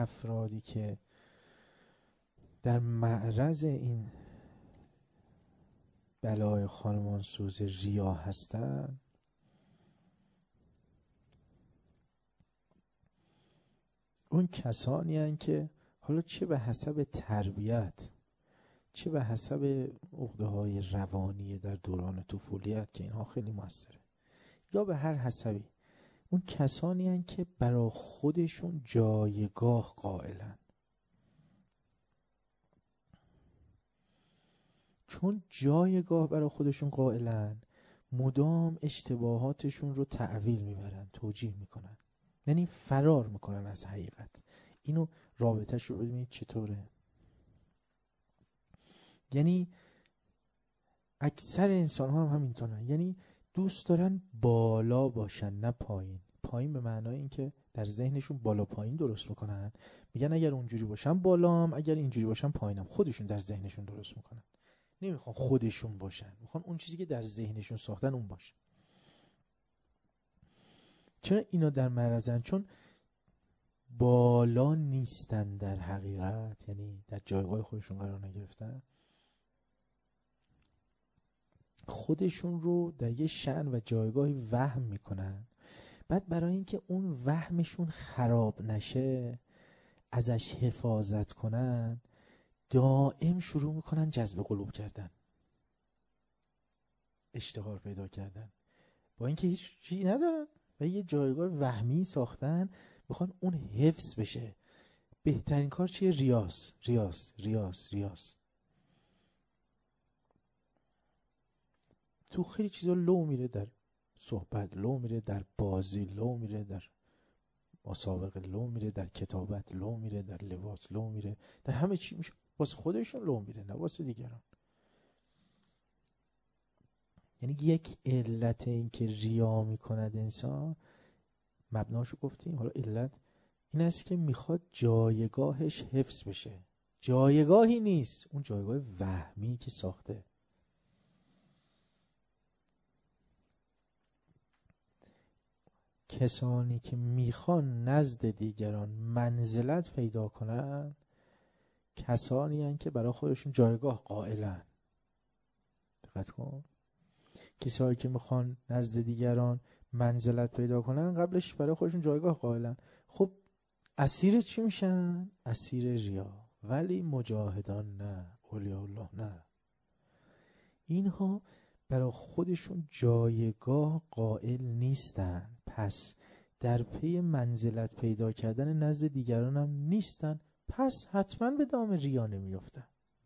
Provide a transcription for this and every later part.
افرادی که در معرض این بلای خانمانسوز ریا هستن اون کسانی هستند که حالا چه به حسب تربیت، چه به حسب عقده‌های روانی در دوران طفولیت که اینها خیلی موثره، یا به هر حسبی، اون کسانی هستند که برای خودشون جایگاه قائلن. چون جایگاه برای خودشون قائلن، مدام اشتباهاتشون رو تأویل میبرن، توجیه میکنن، یعنی فرار میکنن از حقیقت. اینو رابطهش رو ببینید چطوره. یعنی اکثر انسان ها هم همینطورن، یعنی دوست دارن بالا باشن نه پایین. پایین به معنای این که در ذهنشون بالا پایین درست میکنن، میگن اگر اونجوری باشم بالام، اگر اینجوری باشم پایینم. خودشون در ذهنشون درست میکنن، نمیخوان خودشون باشن، میخوان اون چیزی که در ذهنشون ساختن اون باشه. چرا اینا در معرضن؟ چون بالا نیستن در حقیقت، یعنی در جایگاه خودشون قرار نگرفتن، خودشون رو در یه شأن و جایگاهی وهم میکنن. بعد برای اینکه اون وهمشون خراب نشه، ازش حفاظت کنن، دائم شروع میکنن جذب قلوب کردن، اشتهار پیدا کردن، با اینکه هیچ چیزی ندارن و یه جایگاه وهمی ساختن، میخوان اون حفظ بشه. بهترین کار چیه؟ ریاض ریاض ریاض ریاض. تو خیلی چیزا لو میره، در صحبت لو میره، در بازی لو میره، در مسابقه لو میره، در کتابت لو میره، در لباس لو میره، در همه چی میشه واسه خودشون لو میره، نه واسه دیگران. یعنی یک علت این که ریا میکند انسان، مبناشو گفتیم، حالا علت این است که میخواد جایگاهش حفظ بشه. جایگاهی نیست، اون جایگاه وهمی که ساخته. کسانی که میخوان نزد دیگران منزلت پیدا کنن، کسانی هستند که برای خودشون جایگاه قائلن. دقت کن، کسانی که میخوان نزد دیگران منزلت پیدا کنن، قبلش برای خودشون جایگاه قائلن. خب اسیر چی میشن؟ اسیر ریا. ولی مجاهدان نه، اولیاء الله نه. اینها برای خودشون جایگاه قائل نیستن، پس در پی منزلت پیدا کردن نزد دیگران هم نیستن، پس حتما به دام ریا نمیافتن.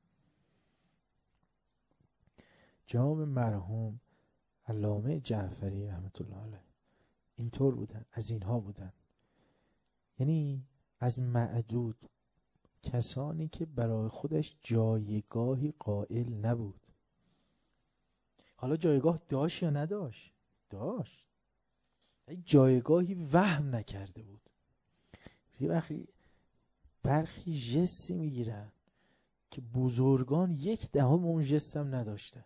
جناب مرحوم علامه جعفری رحمت الله علیه اینطور بودن، از اینها بودن. یعنی از معدود کسانی که برای خودش جایگاهی قائل نبود. حالا جایگاه داشت یا نداشت؟ داشت، جایگاهی وهم نکرده بود. یه وقتی برخی جستی میگیرن که بزرگان 1/10 اون جست هم نداشته.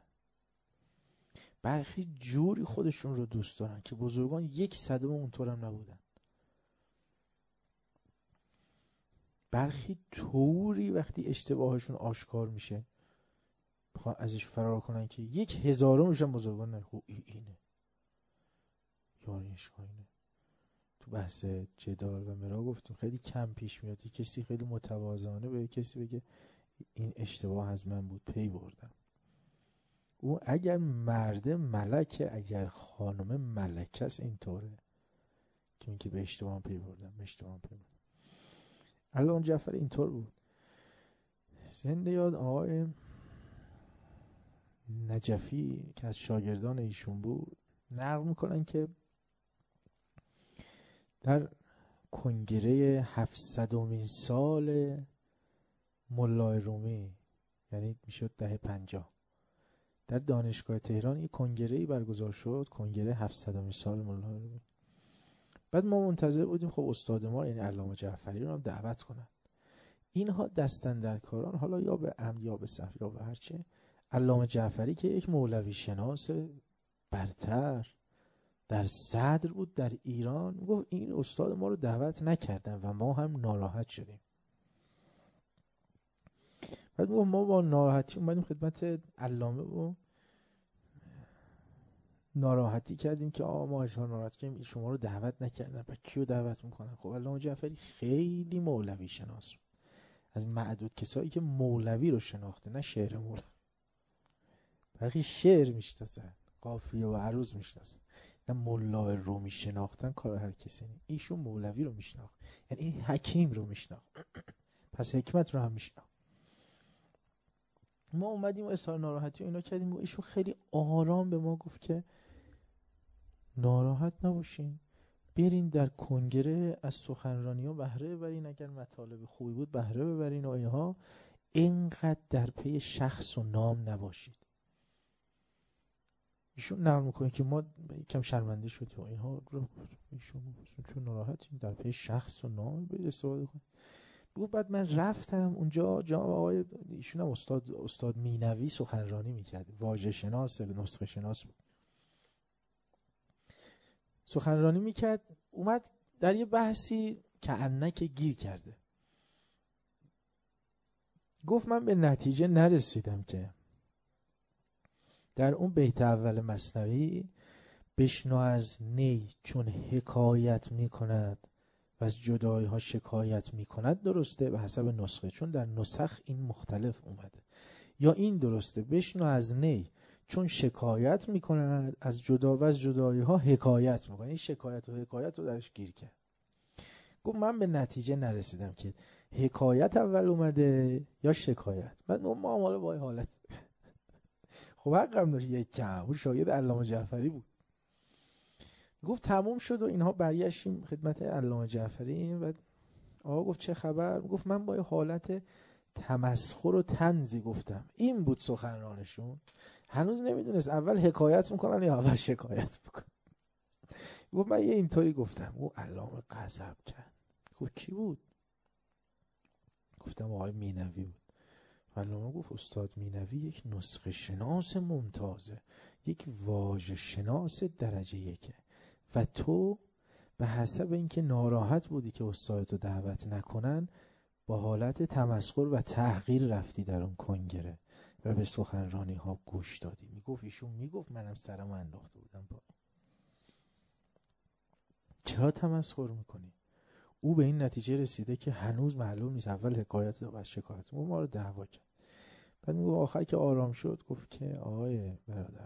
برخی جوری خودشون رو دوست دارن که بزرگان 1/100 اونطور هم نبودن. برخی طوری وقتی اشتباهشون آشکار میشه بخوان ازش فرار کنن که 1/1000 هم بزرگان نه. خب اینه یارینش اینه. تو بحث جدال و مرا گفتیم خیلی کم پیش میاد کسی خیلی متواضعانه به کسی بگه این اشتباه از من بود، پی بردم. او اگر مرد ملکه، اگر خانم ملکه است، اینطوره که این که به اشتباه پی بردم، به اشتباه پی بردم. علامه جعفر اینطور بود. زنده یاد آقای نجفی که از شاگردان ایشون بود نقل میکنن که در کنگره 700مین سال مولای رومی، یعنی میشد دهه 50، در دانشگاه تهران یک کنگره‌ای برگزار شد، کنگره 700مین سال مولای رومی. بعد ما منتظر بودیم خب استاد ما یعنی علامه جعفری رو هم دعوت کنن. اینها دستن در کاران، حالا یا به عمد یا به سهو یا به هرچه، علامه جعفری که یک مولوی شناس برتر، در صدر بود در ایران. گفت این استاد ما رو دعوت نکردن و ما هم ناراحت شدیم. بعد گفت ما با ناراحتی اومدیم خدمت علامه و ناراحتی کردیم که ما اظهار ناراحتی کردیم شما رو دعوت نکردن. و کیو دعوت میکنن؟ خب علامه جعفری خیلی مولوی شناس بود، از معدود کسایی که مولوی رو شناخته، نه شعر مولوی. برخی شعر میشناسن، قافیه و عروض میشناسن، نه ملا رومی شناختن کار هر کسی نیست. ایشون مولوی رو میشناخت، یعنی این حکیم رو میشناخت، پس حکمت رو هم میشناخت. ما اومدیم و اظهار ناراحتی و اینا کردیم و ایشون خیلی آرام به ما گفت که ناراحت نباشین، برین در کنگره از سخنرانی ها بهره ببرین، اگر مطالب خوبی بود بهره ببرین و اینها، اینقدر در پی شخص و نام نباشید. ایشون نقل میکنه که ما یکم شرمنده شدیم و اینها رو ایشون چون ناراحتیم در پی شخص و نام باید استفاده کنیم. بگو بعد من رفتم اونجا، جا آقای ایشون هم استاد مینوی سخنرانی میکرد، واژه شناس نسخه شناس بود، سخنرانی میکرد. اومد در یه بحثی که انک گیر کرده، گفت من به نتیجه نرسیدم که در اون بیت اول مثنوی بشنو از نی چون حکایت میکند و از جدایی ها شکایت میکند درسته به حسب نسخه، چون در نسخ این مختلف اومده، یا این درسته بشنو از نی چون شکایت میکند از جدا و از جدایی ها حکایت میکنه. این شکایت و حکایت رو درش گیر کرد. گفت من به نتیجه نرسیدم که حکایت اول اومده یا شکایت. بعد ما مالا با حالت خب حقم داشت، یک کم اون شاگرد علامه جعفری بود. گفت تموم شد و اینها برگشتیم خدمت علامه جعفری و آقا گفت چه خبر؟ گفت من با حالت تمسخر و طنزی گفتم این بود سخنرانشون، هنوز نمیدونست اول حکایت میکنن یا اول شکایت میکنن. گفت من یه اینطوری گفتم. گفت علامه غضب کرد. گفت کی بود؟ گفتم آقای مینوی بود. علامه گفت استاد مینوی یک نسخه شناس ممتازه، یک واژه شناس درجه یکه و تو به حسب اینکه ناراحت بودی که استادتو دعوت نکنن با حالت تمسخر و تحقیر رفتی در اون کنگره و به سخنرانی ها گوش دادی. میگفت ایشون میگفت منم سرمو انداخته بودم با. چرا تمسخر میکنی؟ او به این نتیجه رسیده که هنوز معلوم نیست اول حکایت یا بعد شکایت. ما رو دعوا کرد. بعد میگه آخر که آرام شد گفت که آقای برادر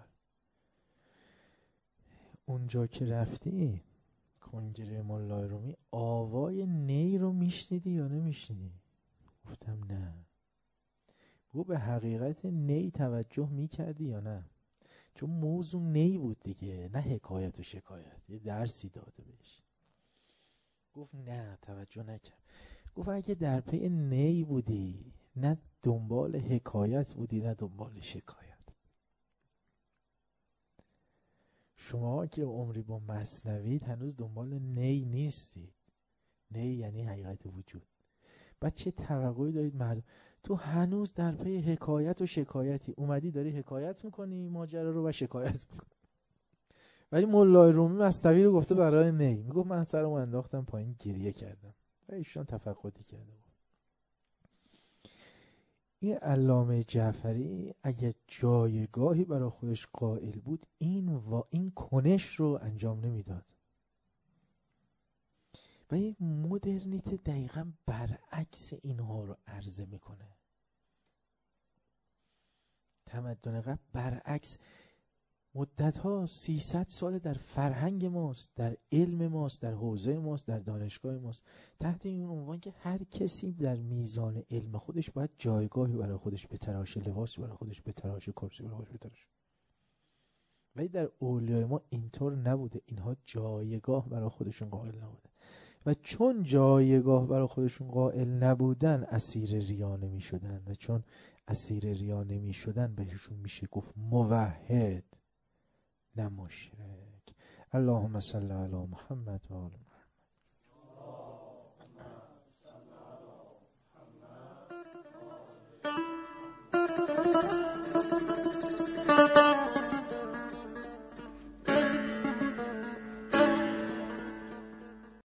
اونجا که رفتی کنگره مولای رومی آوای نی رو میشنیدی یا نمیشنیدی؟ گفتم نه. گفت به حقیقت نی توجه میکردی یا نه؟ چون موضوع نی بود دیگه، نه حکایت و شکایت، یه درسی داده بهش. گفت نه توجه نکرد. گفت اگه در پی نی بودی نه دنبال حکایت بودی نه دنبال شکایت. شما که عمری با مثنوید هنوز دنبال نی نیستید. نی یعنی حقیقت وجود. بعد چه توقعی دارید مردم؟ تو هنوز در پی حکایت و شکایتی، اومدی داری حکایت میکنی ماجرا رو و شکایت میکنی. ولی مولای رومی مثنوی رو گفته برای نی. میگفت من سرمو انداختم پایین گریه کردم و ایشون تفقدی کرده بود. این علامه جعفری اگه جایگاهی برای خودش قائل بود این کنش رو انجام نمیداد. و این مدرنیته دقیقا برعکس اینها رو عرضه میکنه. تمدن قبل برعکس مدتها 300 سال در فرهنگ ماست، در علم ماست، در حوزه ماست، در دانشگاه ماست، تحت این عنوان که هر کسی در میزان علم خودش باید جایگاهی برای خودش بتراشه، لباسی برای خودش بتراشه، کرسی برای خودش بتراشه. ولی در اولیای ما اینطور نبوده. اینها جایگاه برای خودشون قائل نبوده و چون جایگاه برای خودشون قائل نبودن اسیر ریا نمی شدن و چون اسیر ریا نمی شدن بهشون میشه گفت موحد نه مشرک. اللهم صل علی محمد و آل محمد.